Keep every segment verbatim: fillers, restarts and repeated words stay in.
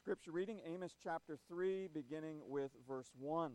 Scripture reading, Amos chapter three, beginning with verse one.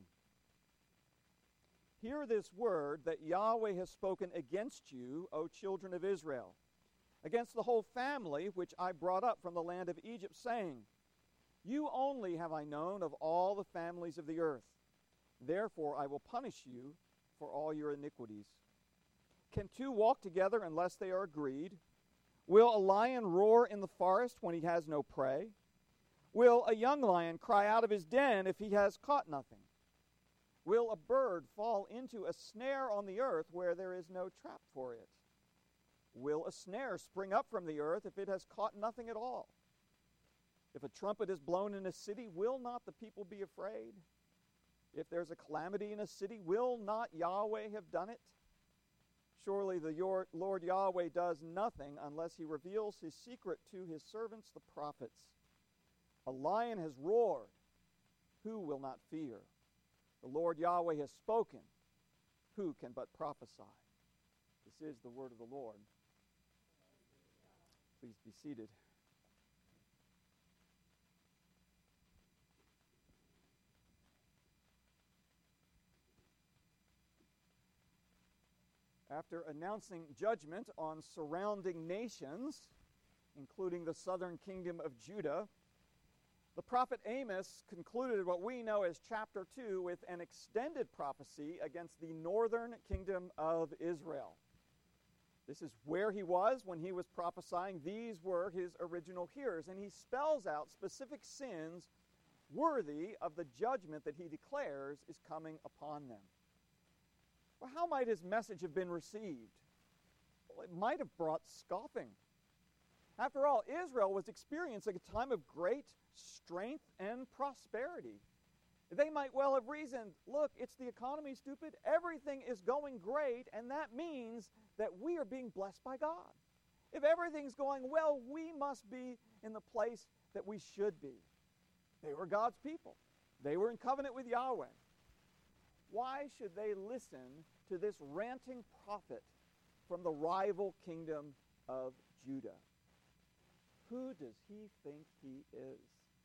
Hear this word that Yahweh has spoken against you, O children of Israel, against the whole family which I brought up from the land of Egypt, saying, You only have I known of all the families of the earth. Therefore I will punish you for all your iniquities. Can two walk together unless they are agreed? Will a lion roar in the forest when he has no prey? Will a young lion cry out of his den if he has caught nothing? Will a bird fall into a snare on the earth where there is no trap for it? Will a snare spring up from the earth if it has caught nothing at all? If a trumpet is blown in a city, will not the people be afraid? If there's a calamity in a city, will not Yahweh have done it? Surely the Lord Yahweh does nothing unless he reveals his secret to his servants, the prophets. A lion has roared. Who will not fear? The Lord Yahweh has spoken. Who can but prophesy? This is the word of the Lord. Please be seated. After announcing judgment on surrounding nations, including the southern kingdom of Judah, the prophet Amos concluded what we know as chapter two with an extended prophecy against the northern kingdom of Israel. This is where he was when he was prophesying. These were his original hearers, and he spells out specific sins worthy of the judgment that he declares is coming upon them. Well, how might his message have been received? Well, it might have brought scoffing. After all, Israel was experiencing a time of great strength and prosperity. They might well have reasoned, look, it's the economy, stupid. Everything is going great, and that means that we are being blessed by God. If everything's going well, we must be in the place that we should be. They were God's people. They were in covenant with Yahweh. Why should they listen to this ranting prophet from the rival kingdom of Judah? Who does he think he is?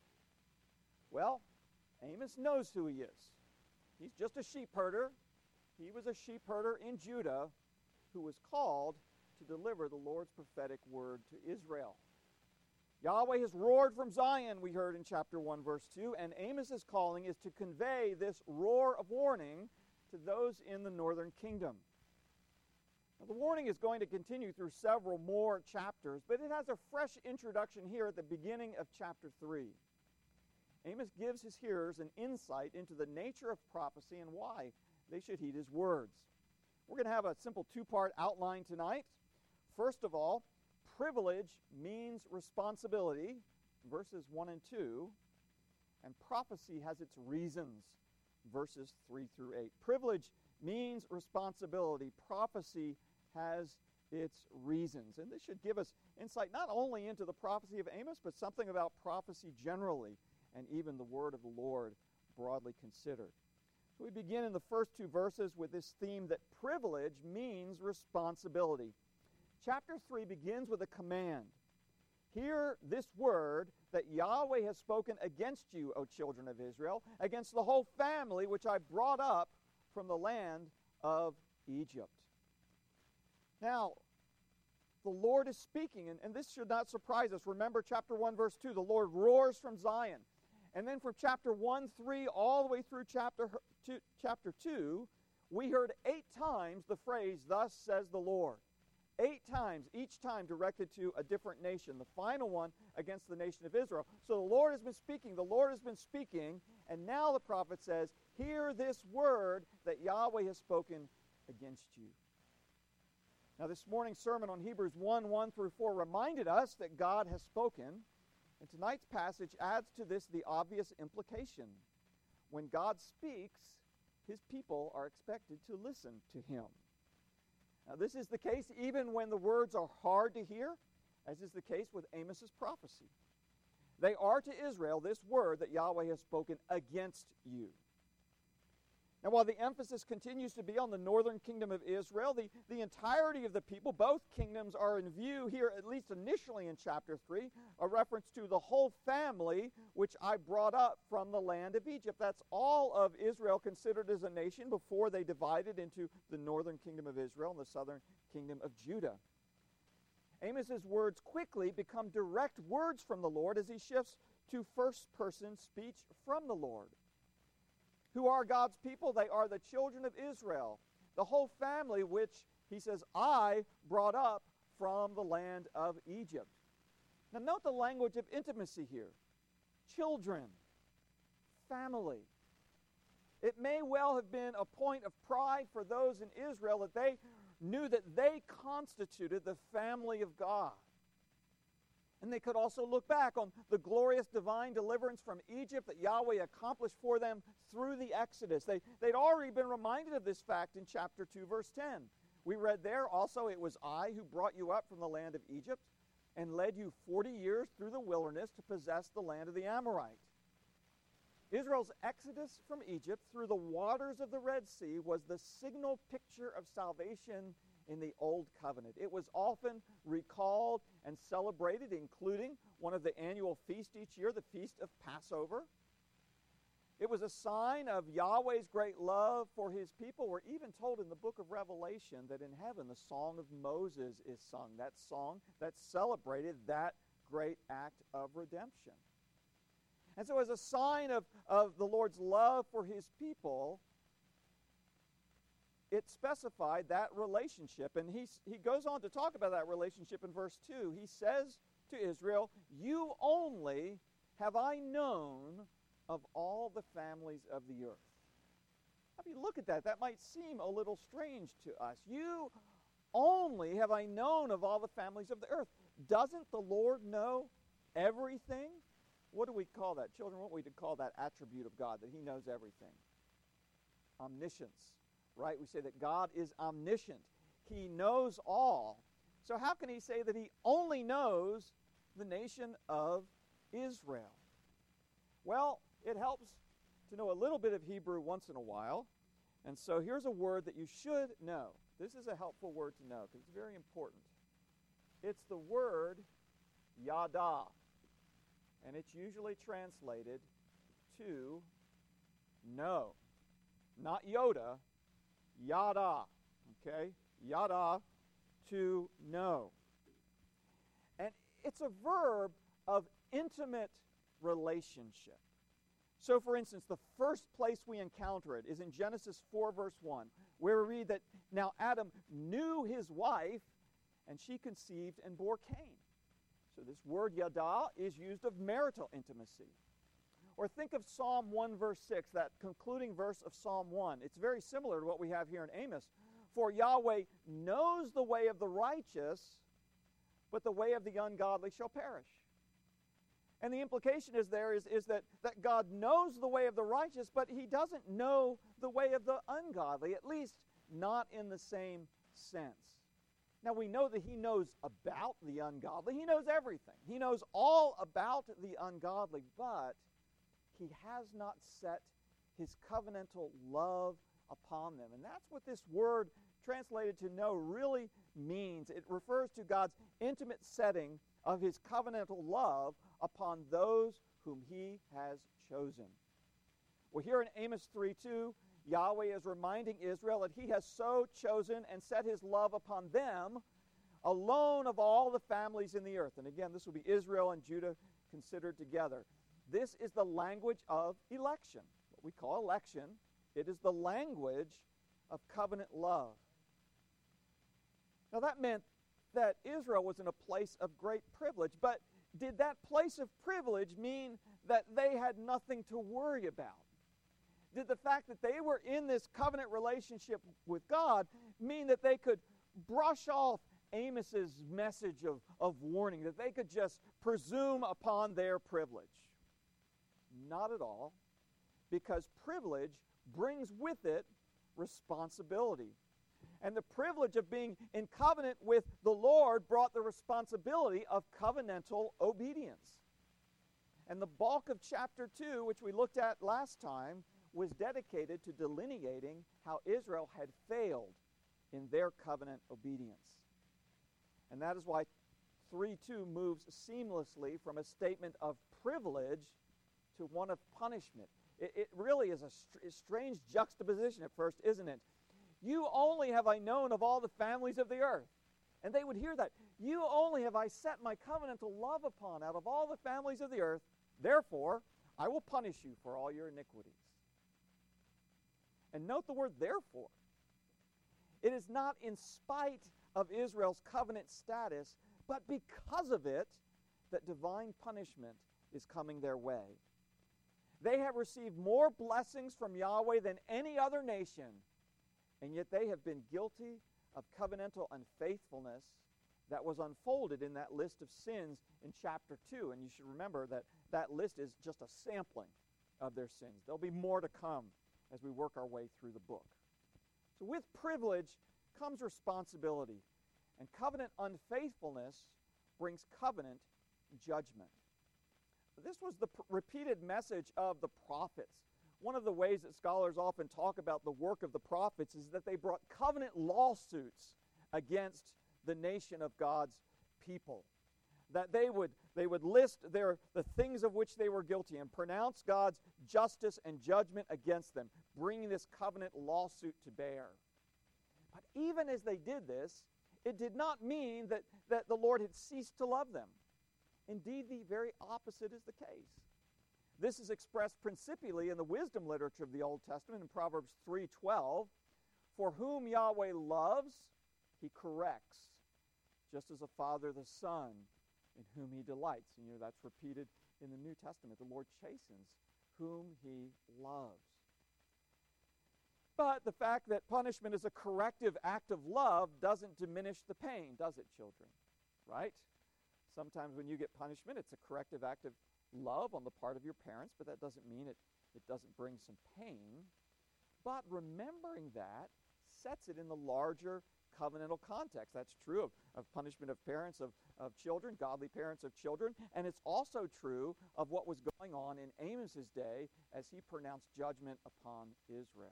Well, Amos knows who he is. He's just a sheep herder. He was a sheep herder in Judah who was called to deliver the Lord's prophetic word to Israel. Yahweh has roared from Zion, we heard in chapter one, verse two, and Amos's calling is to convey this roar of warning to those in the northern kingdom. Now, the warning is going to continue through several more chapters, but it has a fresh introduction here at the beginning of chapter three. Amos gives his hearers an insight into the nature of prophecy and why they should heed his words. We're going to have a simple two-part outline tonight. First of all, privilege means responsibility, verses one and two, and prophecy has its reasons, verses three through eight. Privilege means responsibility. Prophecy has its reasons. And this should give us insight not only into the prophecy of Amos, but something about prophecy generally, and even the word of the Lord broadly considered. So we begin in the first two verses with this theme that privilege means responsibility. Chapter three begins with a command. Hear this word that Yahweh has spoken against you, O children of Israel, against the whole family which I brought up from the land of Egypt. Now, the Lord is speaking, and, and this should not surprise us. Remember chapter one, verse two, the Lord roars from Zion. And then from chapter one, three, all the way through chapter two, chapter two, we heard eight times the phrase, thus says the Lord. Eight times, each time directed to a different nation. The final one against the nation of Israel. So the Lord has been speaking, the Lord has been speaking, and now the prophet says, hear this word that Yahweh has spoken against you. Now this morning's sermon on Hebrews one, one through four reminded us that God has spoken, and tonight's passage adds to this the obvious implication. When God speaks, his people are expected to listen to him. Now this is the case even when the words are hard to hear, as is the case with Amos's prophecy. They are to Israel this word that Yahweh has spoken against you. And while the emphasis continues to be on the northern kingdom of Israel, the, the entirety of the people, both kingdoms, are in view here, at least initially in chapter three, a reference to the whole family which I brought up from the land of Egypt. That's all of Israel considered as a nation before they divided into the northern kingdom of Israel and the southern kingdom of Judah. Amos's words quickly become direct words from the Lord as he shifts to first-person speech from the Lord. Who are God's people? They are the children of Israel, the whole family which, he says, I brought up from the land of Egypt. Now note the language of intimacy here. Children, family. It may well have been a point of pride for those in Israel that they knew that they constituted the family of God. And they could also look back on the glorious divine deliverance from Egypt that Yahweh accomplished for them through the Exodus. They, they'd already been reminded of this fact in chapter two, verse ten. We read there also, it was I who brought you up from the land of Egypt and led you forty years through the wilderness to possess the land of the Amorite. Israel's exodus from Egypt through the waters of the Red Sea was the signal picture of salvation in the Old Covenant. It was often recalled and celebrated, including one of the annual feasts each year, the Feast of Passover. It was a sign of Yahweh's great love for his people. We're even told in the book of Revelation that in heaven the Song of Moses is sung, that song that celebrated that great act of redemption. And so as a sign of, of the Lord's love for his people, it specified that relationship. And he, he goes on to talk about that relationship in verse two. He says to Israel, you only have I known of all the families of the earth. Now, if you look at that, that might seem a little strange to us. You only have I known of all the families of the earth. Doesn't the Lord know everything? What do we call that? Children, what we would call that attribute of God, that he knows everything? Omniscience. Right? We say that God is omniscient. He knows all. So how can he say that he only knows the nation of Israel? Well, it helps to know a little bit of Hebrew once in a while. And so here's a word that you should know. This is a helpful word to know because it's very important. It's the word yada. And it's usually translated to know. Not Yoda, yada, okay? Yada, to know. And it's a verb of intimate relationship. So, for instance, the first place we encounter it is in Genesis four, verse one, where we read that now Adam knew his wife, and she conceived and bore Cain. So this word yada is used of marital intimacy. Or think of Psalm one, verse six, that concluding verse of Psalm one. It's very similar to what we have here in Amos. For Yahweh knows the way of the righteous, but the way of the ungodly shall perish. And the implication is there is, is that, that God knows the way of the righteous, but he doesn't know the way of the ungodly, at least not in the same sense. Now, we know that he knows about the ungodly. He knows everything. He knows all about the ungodly, but he has not set his covenantal love upon them. And that's what this word translated to know really means. It refers to God's intimate setting of his covenantal love upon those whom he has chosen. Well, here in Amos three two, Yahweh is reminding Israel that he has so chosen and set his love upon them alone of all the families in the earth. And again, this will be Israel and Judah considered together. This is the language of election, what we call election. It is the language of covenant love. Now that meant that Israel was in a place of great privilege, but did that place of privilege mean that they had nothing to worry about? Did the fact that they were in this covenant relationship with God mean that they could brush off Amos's message of, of warning, that they could just presume upon their privilege? Not at all, because privilege brings with it responsibility. And the privilege of being in covenant with the Lord brought the responsibility of covenantal obedience. And the bulk of chapter two, which we looked at last time, was dedicated to delineating how Israel had failed in their covenant obedience. And that is why three two moves seamlessly from a statement of privilege to one of punishment. It, it really is a, str- a strange juxtaposition at first, isn't it? You only have I known of all the families of the earth. And they would hear that. You only have I set my covenantal love upon out of all the families of the earth. Therefore, I will punish you for all your iniquities. And note the word therefore. It is not in spite of Israel's covenant status, but because of it, that divine punishment is coming their way. They have received more blessings from Yahweh than any other nation, and yet they have been guilty of covenantal unfaithfulness that was unfolded in that list of sins in chapter two. And you should remember that that list is just a sampling of their sins. There'll be more to come as we work our way through the book. So with privilege comes responsibility, and covenant unfaithfulness brings covenant judgment. This was the pr- repeated message of the prophets. One of the ways that scholars often talk about the work of the prophets is that they brought covenant lawsuits against the nation of God's people. That they would, they would list their, the things of which they were guilty and pronounce God's justice and judgment against them, bringing this covenant lawsuit to bear. But even as they did this, it did not mean that, that the Lord had ceased to love them. Indeed, the very opposite is the case. This is expressed principally in the wisdom literature of the Old Testament in Proverbs three twelve. For whom Yahweh loves, he corrects, just as a father the son in whom he delights. And you know that's repeated in the New Testament. The Lord chastens whom he loves. But the fact that punishment is a corrective act of love doesn't diminish the pain, does it, children? Right? Sometimes when you get punishment, it's a corrective act of love on the part of your parents, but that doesn't mean it, it doesn't bring some pain. But remembering that sets it in the larger covenantal context. That's true of, of punishment of parents of, of children, godly parents of children, and it's also true of what was going on in Amos's day as he pronounced judgment upon Israel.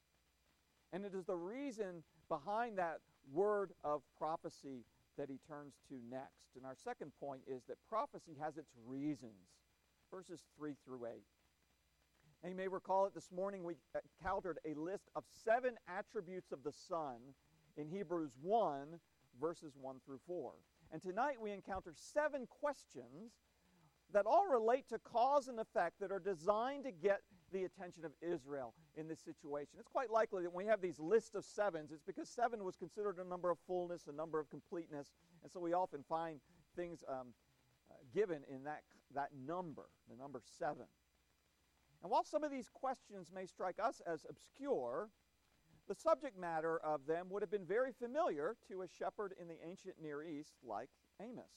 And it is the reason behind that word of prophecy that he turns to next. And our second point is that prophecy has its reasons. Verses three through eight. And you may recall it this morning we encountered a list of seven attributes of the Son in Hebrews one, verses one through four. And tonight we encounter seven questions that all relate to cause and effect that are designed to get the attention of Israel in this situation. It's quite likely that when we have these lists of sevens, it's because seven was considered a number of fullness, a number of completeness, and so we often find things um, uh, given in that, that number, the number seven. And while some of these questions may strike us as obscure, the subject matter of them would have been very familiar to a shepherd in the ancient Near East like Amos.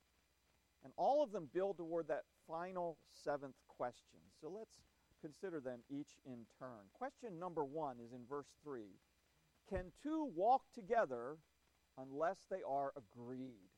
And all of them build toward that final seventh question. So let's consider them each in turn. Question number one is in verse three. Can two walk together unless they are agreed?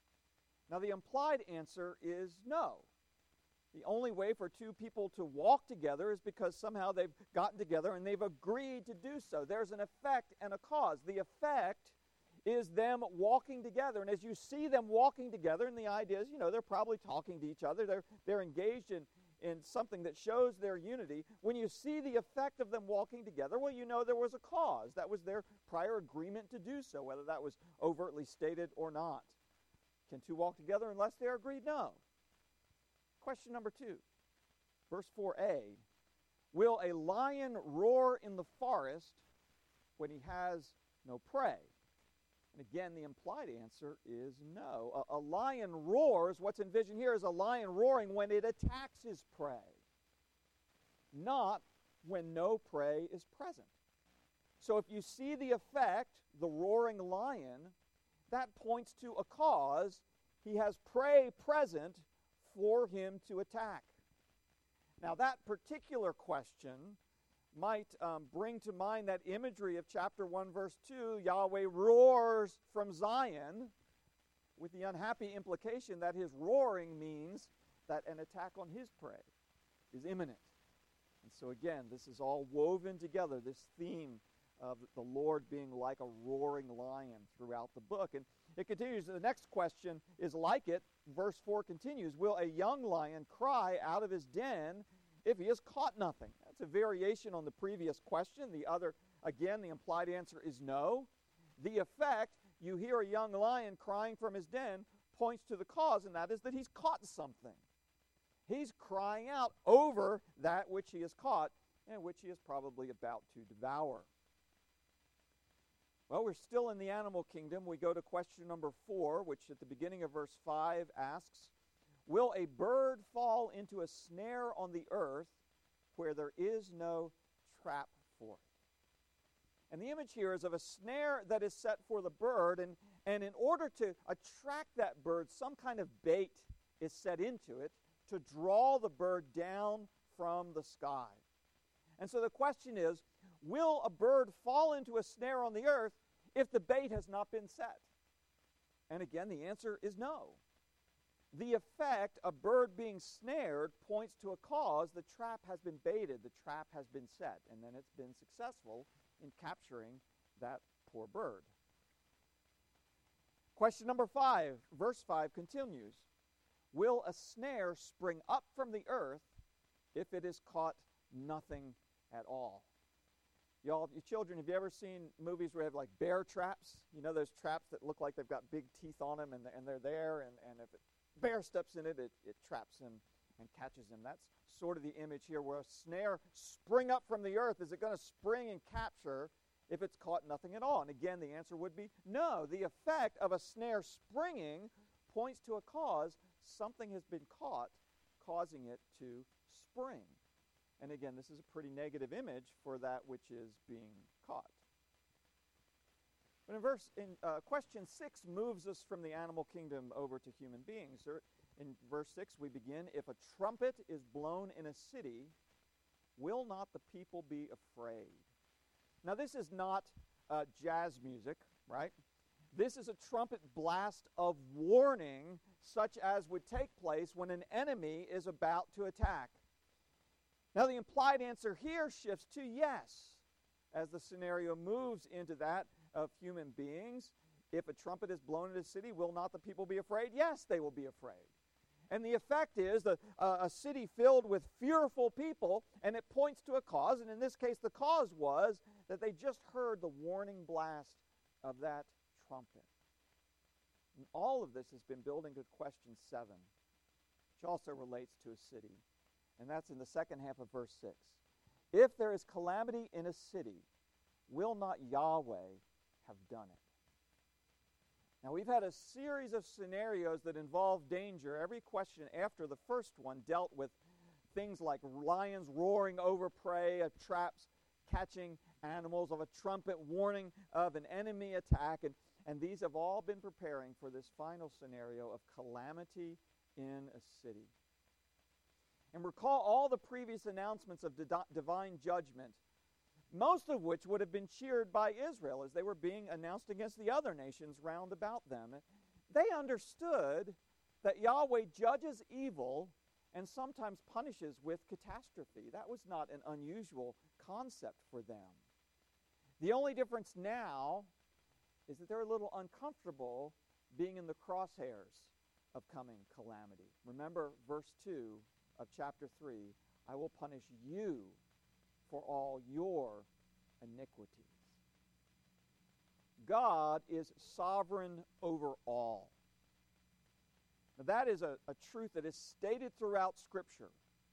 Now the implied answer is no. The only way for two people to walk together is because somehow they've gotten together and they've agreed to do so. There's an effect and a cause. The effect is them walking together. And as you see them walking together, and the idea is, you know, they're probably talking to each other. They're, they're engaged in, in something that shows their unity. When you see the effect of them walking together, well, you know there was a cause. That was their prior agreement to do so, whether that was overtly stated or not. Can two walk together unless they are agreed? No. Question number two, verse four a. Will a lion roar in the forest when he has no prey? And again, the implied answer is no. A, a lion roars, what's envisioned here is a lion roaring when it attacks his prey, not when no prey is present. So if you see the effect, the roaring lion, that points to a cause. He has prey present for him to attack. Now that particular question might um, bring to mind that imagery of chapter one, verse two, Yahweh roars from Zion, with the unhappy implication that his roaring means that an attack on his prey is imminent. And so again, this is all woven together, this theme of the Lord being like a roaring lion throughout the book. And it continues, the next question is like it. Verse four continues, will a young lion cry out of his den if he has caught nothing? That's a variation on the previous question. The other, again, the implied answer is no. The effect, you hear a young lion crying from his den, points to the cause, and that is that he's caught something. He's crying out over that which he has caught and which he is probably about to devour. Well, we're still in the animal kingdom. We go to question number four, which at the beginning of verse five asks, will a bird fall into a snare on the earth where there is no trap for it? And the image here is of a snare that is set for the bird, and, and in order to attract that bird, some kind of bait is set into it to draw the bird down from the sky. And so the question is, will a bird fall into a snare on the earth if the bait has not been set? And again, the answer is no. The effect of bird being snared points to a cause. The trap has been baited, the trap has been set, and then it's been successful in capturing that poor bird. Question number five, verse five continues, will a snare spring up from the earth if it has caught nothing at all? Y'all, you children, have you ever seen movies where they have like bear traps? You know those traps that look like they've got big teeth on them, and, and they're there, and, and if a bear steps in it, it, it traps him and catches him. That's sort of the image here, where a snare spring up from the earth. Is it going to spring and capture if it's caught nothing at all? And again, the answer would be no. The effect of a snare springing points to a cause. Something has been caught, causing it to spring. And again, this is a pretty negative image for that which is being caught. But in verse, in uh, question six moves us from the animal kingdom over to human beings. There, in verse six, we begin, if a trumpet is blown in a city, will not the people be afraid? Now, this is not uh, jazz music, right? This is a trumpet blast of warning, such as would take place when an enemy is about to attack. Now, the implied answer here shifts to yes, as the scenario moves into that of human beings. If a trumpet is blown in a city, will not the people be afraid? Yes, they will be afraid. And the effect is that uh, a city filled with fearful people, and it points to a cause, and in this case the cause was that they just heard the warning blast of that trumpet. And all of this has been building to question seven, which also relates to a city. And that's in the second half of verse six. If there is calamity in a city, will not Yahweh have done it? Now, we've had a series of scenarios that involve danger. Every question after the first one dealt with things like lions roaring over prey, of traps catching animals, of a trumpet warning of an enemy attack. And, and these have all been preparing for this final scenario of calamity in a city. And recall all the previous announcements of di- divine judgment, most of which would have been cheered by Israel as they were being announced against the other nations round about them. They understood that Yahweh judges evil and sometimes punishes with catastrophe. That was not an unusual concept for them. The only difference now is that they're a little uncomfortable being in the crosshairs of coming calamity. Remember verse two of chapter three, I will punish you for all your iniquities. God is sovereign over all. Now, that is a, a truth that is stated throughout Scripture.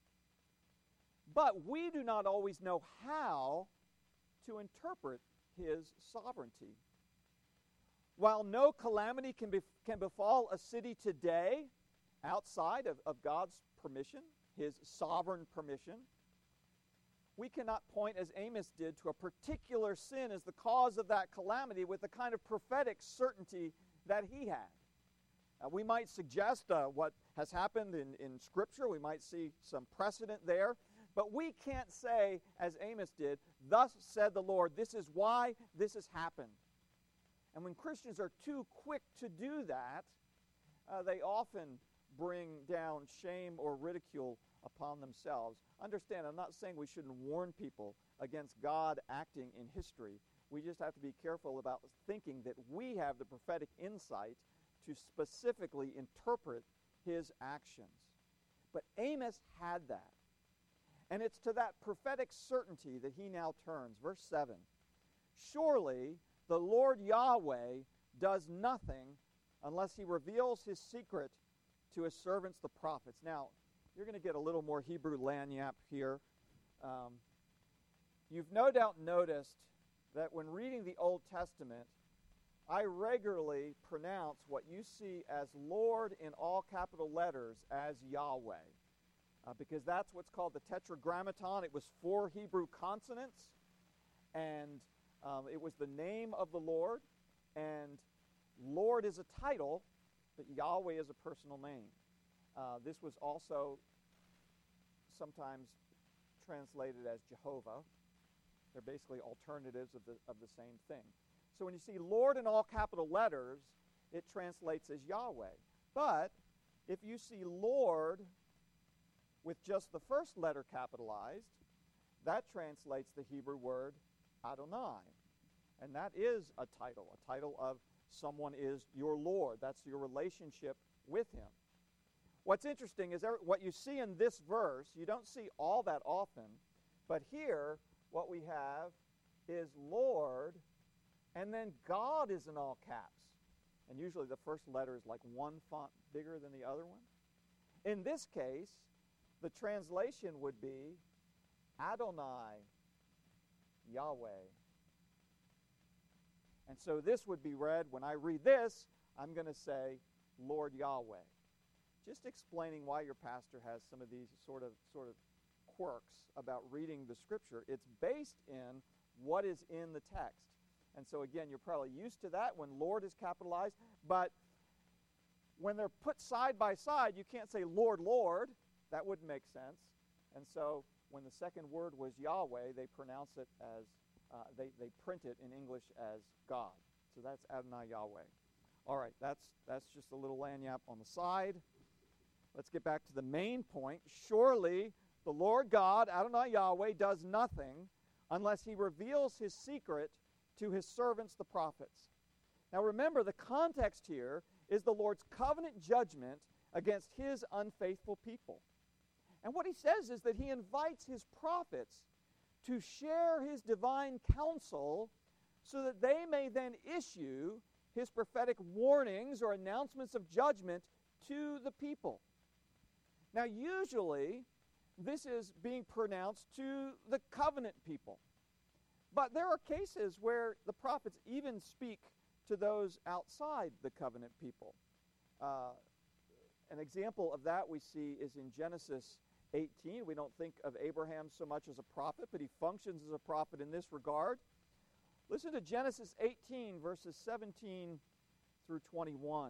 But we do not always know how to interpret his sovereignty. While no calamity can, be, can befall a city today outside of, of God's permission, his sovereign permission, we cannot point, as Amos did, to a particular sin as the cause of that calamity with the kind of prophetic certainty that he had. Uh, we might suggest uh, what has happened in, in Scripture. We might see some precedent there. But we can't say, as Amos did, thus said the Lord, this is why this has happened. And when Christians are too quick to do that, uh, they often bring down shame or ridicule upon themselves. Understand, I'm not saying we shouldn't warn people against God acting in history. We just have to be careful about thinking that we have the prophetic insight to specifically interpret his actions. But Amos had that. And it's to that prophetic certainty that he now turns. Verse seven. Surely the Lord Yahweh does nothing unless he reveals his secret to his servants the prophets. Now, you're going to get a little more Hebrew lanyap here. Um, you've no doubt noticed that when reading the Old Testament, I regularly pronounce what you see as Lord in all capital letters as Yahweh, uh, because that's what's called the Tetragrammaton. It was four Hebrew consonants, and um, it was the name of the Lord, and Lord is a title, but Yahweh is a personal name. Uh, this was also sometimes translated as Jehovah. They're basically alternatives of the, of the same thing. So when you see Lord in all capital letters, it translates as Yahweh. But if you see Lord with just the first letter capitalized, that translates the Hebrew word Adonai. And that is a title, a title of someone is your Lord. That's your relationship with him. What's interesting is there, what you see in this verse, you don't see all that often, but here what we have is Lord, and then God is in all caps. And usually the first letter is like one font bigger than the other one. In this case, the translation would be Adonai, Yahweh. And so this would be read, when I read this, I'm going to say, Lord Yahweh. Just explaining why your pastor has some of these sort of sort of quirks about reading the Scripture. It's based in what is in the text. And so again, you're probably used to that when Lord is capitalized, but when they're put side by side, you can't say Lord, Lord. That wouldn't make sense. And so when the second word was Yahweh, they pronounce it as, uh, they, they print it in English as God. So that's Adonai Yahweh. All right, that's, that's just a little lanyap on the side. Let's get back to the main point. Surely the Lord God, Adonai Yahweh, does nothing unless he reveals his secret to his servants, the prophets. Now remember, the context here is the Lord's covenant judgment against his unfaithful people. And what he says is that he invites his prophets to share his divine counsel so that they may then issue his prophetic warnings or announcements of judgment to the people. Now usually this is being pronounced to the covenant people. But there are cases where the prophets even speak to those outside the covenant people. Uh, an example of that we see is in Genesis eighteen. We don't think of Abraham so much as a prophet, but he functions as a prophet in this regard. Listen to Genesis eighteen, verses seventeen through twenty-one.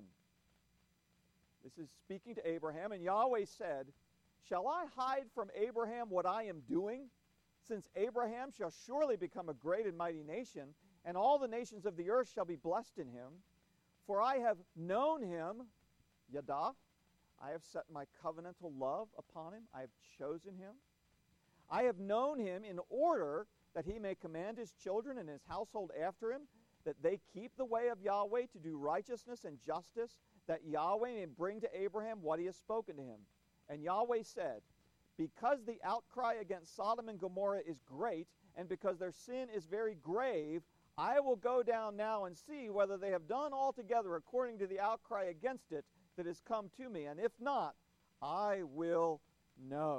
This is speaking to Abraham, and Yahweh said, "Shall I hide from Abraham what I am doing? Since Abraham shall surely become a great and mighty nation, and all the nations of the earth shall be blessed in him. For I have known him," Yada, "I have set my covenantal love upon him. I have chosen him. I have known him in order that he may command his children and his household after him, that they keep the way of Yahweh to do righteousness and justice, that Yahweh may bring to Abraham what he has spoken to him. And Yahweh said, because the outcry against Sodom and Gomorrah is great, and because their sin is very grave, I will go down now and see whether they have done altogether according to the outcry against it that has come to me. And if not, I will know."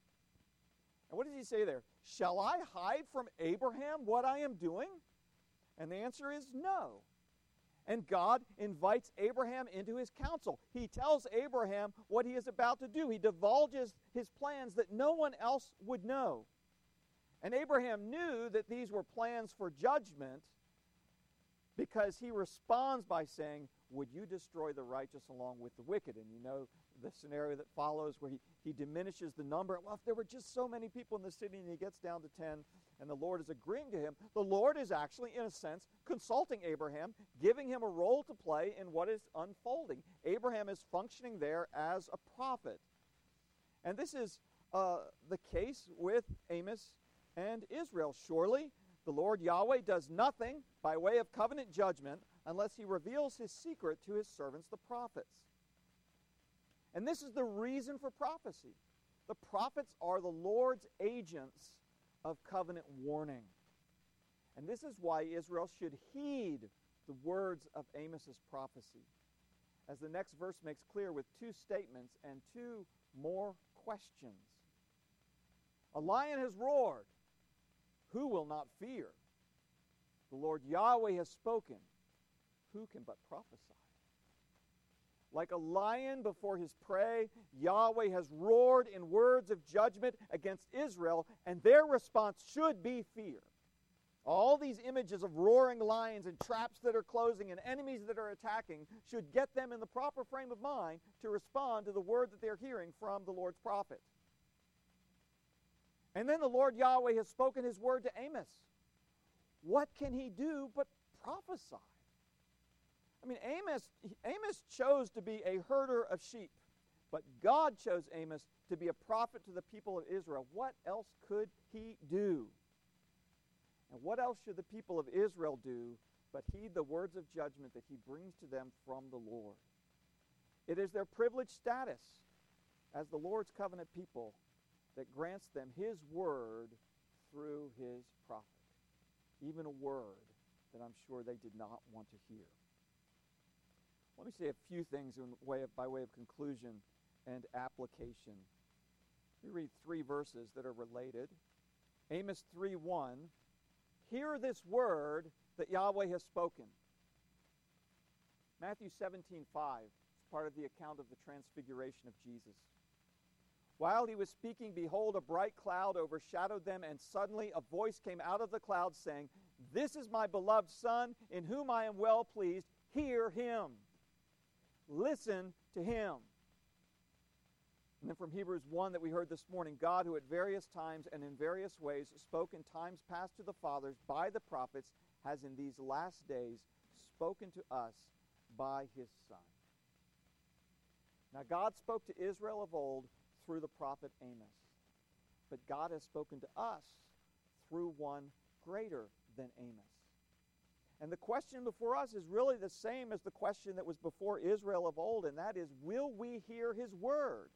And what does he say there? Shall I hide from Abraham what I am doing? And the answer is no. And God invites Abraham into his counsel. He tells Abraham what he is about to do. He divulges his plans that no one else would know. And Abraham knew that these were plans for judgment because he responds by saying, "Would you destroy the righteous along with the wicked?" And you know the scenario that follows where he, he diminishes the number. Well, if there were just so many people in the city and he gets down to ten and the Lord is agreeing to him, the Lord is actually, in a sense, consulting Abraham, giving him a role to play in what is unfolding. Abraham is functioning there as a prophet. And this is uh, the case with Amos and Israel. Surely the Lord Yahweh does nothing by way of covenant judgment unless he reveals his secret to his servants, the prophets. And this is the reason for prophecy. The prophets are the Lord's agents of covenant warning. And this is why Israel should heed the words of Amos's prophecy, as the next verse makes clear with two statements and two more questions. A lion has roared. Who will not fear? The Lord Yahweh has spoken. Who can but prophesy? Like a lion before his prey, Yahweh has roared in words of judgment against Israel, and their response should be fear. All these images of roaring lions and traps that are closing and enemies that are attacking should get them in the proper frame of mind to respond to the word that they're hearing from the Lord's prophet. And then the Lord Yahweh has spoken his word to Amos. What can he do but prophesy? I mean, Amos, Amos chose to be a herder of sheep, but God chose Amos to be a prophet to the people of Israel. What else could he do? And what else should the people of Israel do but heed the words of judgment that he brings to them from the Lord? It is their privileged status as the Lord's covenant people that grants them his word through his prophet, even a word that I'm sure they did not want to hear. Let me say a few things in way of, by way of conclusion and application. We read three verses that are related. Amos three one, hear this word that Yahweh has spoken. Matthew seventeen five is part of the account of the transfiguration of Jesus. While he was speaking, behold, a bright cloud overshadowed them, and suddenly a voice came out of the cloud saying, this is my beloved Son, in whom I am well pleased. Hear him. Listen to him. And then from Hebrews one that we heard this morning, God, who at various times and in various ways spoke in times past to the fathers by the prophets, has in these last days spoken to us by his Son. Now God spoke to Israel of old through the prophet Amos, but God has spoken to us through one greater than Amos. And the question before us is really the same as the question that was before Israel of old, and that is, will we hear his word?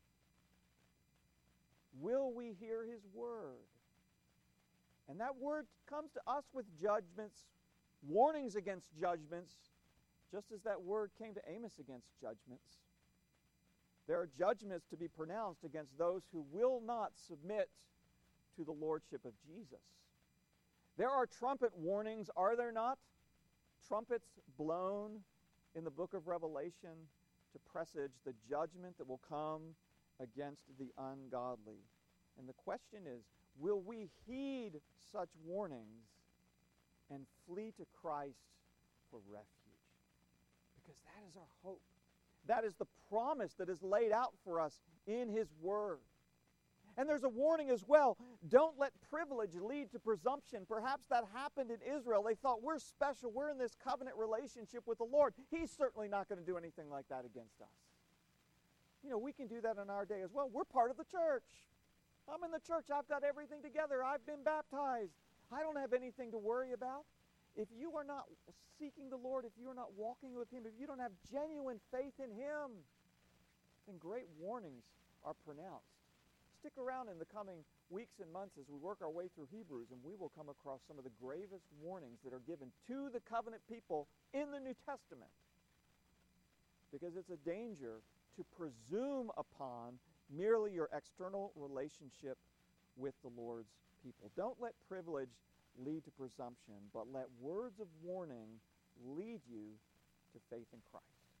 Will we hear his word? And that word comes to us with judgments, warnings against judgments, just as that word came to Amos against judgments. There are judgments to be pronounced against those who will not submit to the lordship of Jesus. There are trumpet warnings, are there not? Trumpets blown in the book of Revelation to presage the judgment that will come against the ungodly. And the question is, will we heed such warnings and flee to Christ for refuge? Because that is our hope. That is the promise that is laid out for us in his word. And there's a warning as well. Don't let privilege lead to presumption. Perhaps that happened in Israel. They thought, we're special. We're in this covenant relationship with the Lord. He's certainly not going to do anything like that against us. You know, we can do that in our day as well. We're part of the church. I'm in the church. I've got everything together. I've been baptized. I don't have anything to worry about. If you are not seeking the Lord, if you are not walking with him, if you don't have genuine faith in him, then great warnings are pronounced. Stick around in the coming weeks and months as we work our way through Hebrews, and we will come across some of the gravest warnings that are given to the covenant people in the New Testament. Because it's a danger to presume upon merely your external relationship with the Lord's people. Don't let privilege lead to presumption, but let words of warning lead you to faith in Christ.